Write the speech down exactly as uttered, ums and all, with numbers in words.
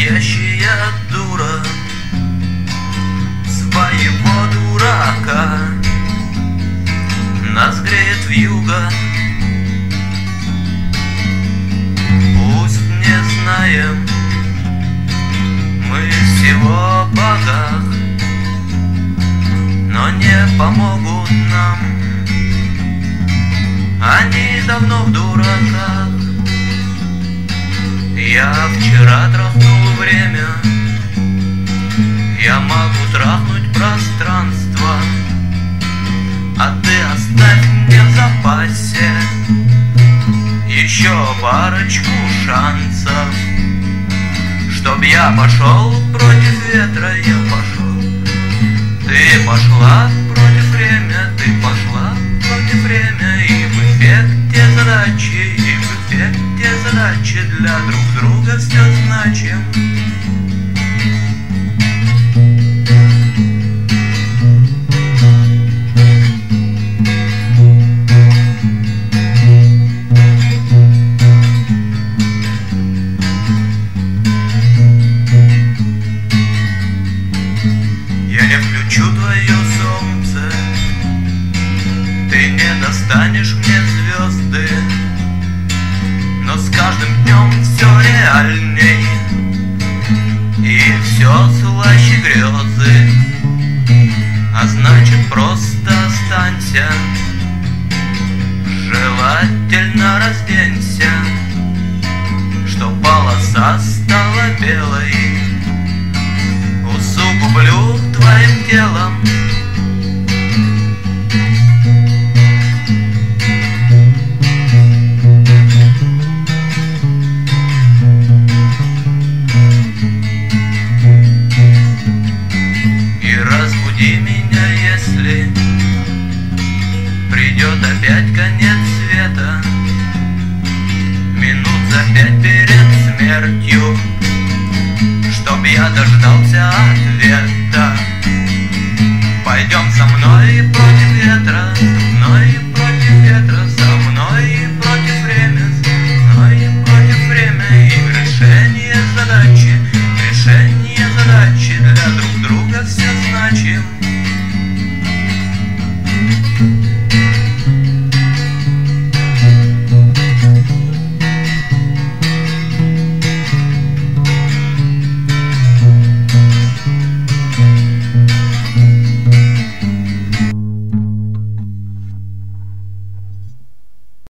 Настоящая дура своего дурака нас греет вьюга. Пусть не знаем мы всего о богах, но не помогут нам они давно в дураках. Я вчера трахнул время, я могу трахнуть пространство, а ты оставь мне в запасе еще парочку шансов. Чтоб я пошел против ветра, я пошел. Ты пошла против время, ты пошла против время. И в эффекте задачи, и в эффекте задачи для друг друга все значим. Я не включу твое солнце, ты не достанешь мне звезды, но с каждым днем все реальней и все слаще грезы. А значит, просто останься, желательно разденься, чтоб полоса стала белой. Усугублю твоим телом и разбуди меня, если придет опять конец света, минут за пять перед смертью, чтоб я дождался ответа.